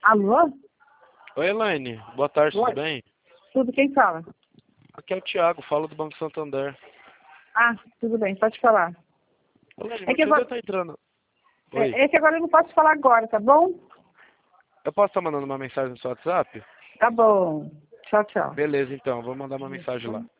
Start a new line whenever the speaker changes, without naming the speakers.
Alô?
Oi, Elaine. Boa tarde,
Oi.
tudo bem?
Tudo, quem fala?
Aqui é o Thiago, falo do Banco Santander.
Ah, tudo bem, pode falar.
Elaine,
É
meu
que
tio
agora,
tá entrando. Oi.
é que agora eu não posso falar agora, tá bom?
Eu posso estar mandando uma mensagem no seu WhatsApp?
Tá bom. Tchau, tchau.
Beleza, então. Vou mandar uma mensagem lá.